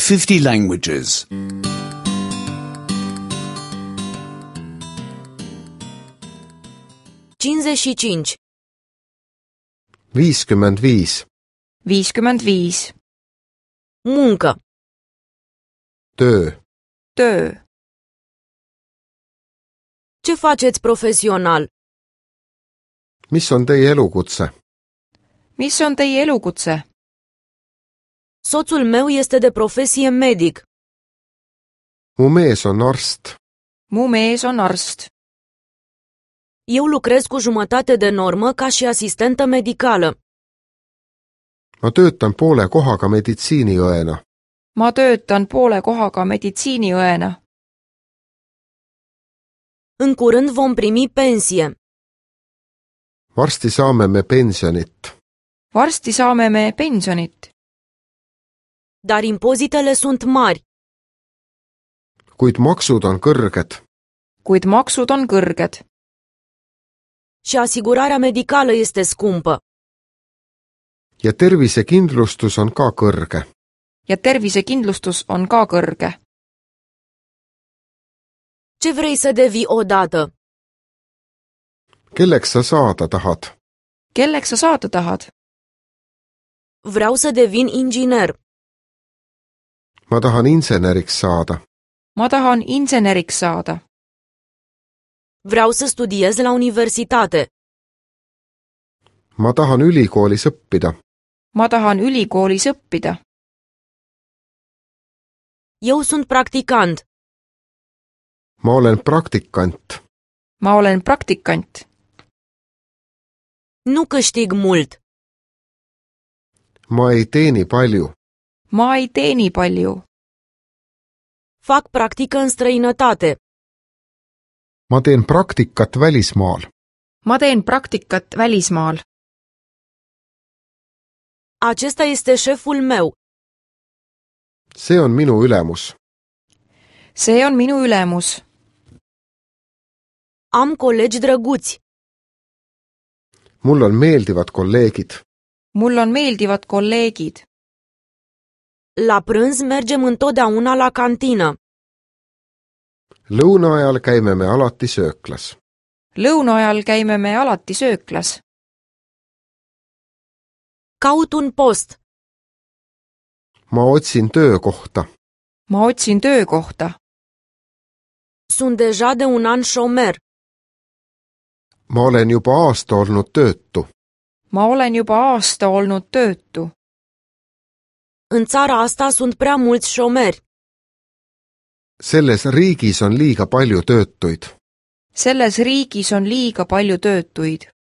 50 languages. 55. 55. 55. Muncă. Töö. Töö. Ce faceți profesional? Mis on teie elukutse? Mis on teie elukutse? Soțul meu este de profesie medic. Mu mees on arst. Mu mees on arst. Eu lucrez cu jumătate de normă ca și asistentă medicală. Ma töötan poole kohaga meditsiiniõena. Ma töötan poole kohaga meditsiiniõena. În curând vom primi pensie. Varsti saame me pensionit. Varsti saame me pensionit. Dar impozitele sunt mari. Kuid maksud on kõrged. Kuid maksud on kõrged. Și asigurarea medicală este scumpă. Ja tervisekindlustus on ka kõrge. Ja tervisekindlustus on ka kõrge. Ce vrei să devii odată? Kelleks sa saada tahad? Kelleks sa saada tahad? Vreau să devin inginer. Ma tahan inseneriks saada. Ma tahan inseneriks saada. Vreau să studiez la universitate. Ma tahan ülikoolis õppida. Ma tahan ülikoolis õppida. Eu sunt practicant. Ma olen praktikant. Ma olen praktikant. Nu câștig mult. Ma ei teeni palju. Ma ei teeni palju. Fac practică în străinătate. Ma teen praktikat välismaal. Ma teen praktikat välismaal. Acesta este șeful meu. See on minu ülemus. See on minu ülemus. Am colegi drăguți. Mul on meeldivad kolleegid. Mul on meeldivad kolleegid. La prânz mergem întotdeauna la cantină. Lõuna ajal käime me alati sööklas. Lõuna ajal käime me alati sööklas. Caut un post. Ma otsin töökohta. Ma otsin töökohta. Sunt deja de un an șomer. Ma olen juba aasta olnud töötu. Ma olen juba aasta olnud töötu. În țara asta sunt prea mulți șomeri. Selles riigis on liiga palju töötuid. Selles riigis on liiga palju töötuid.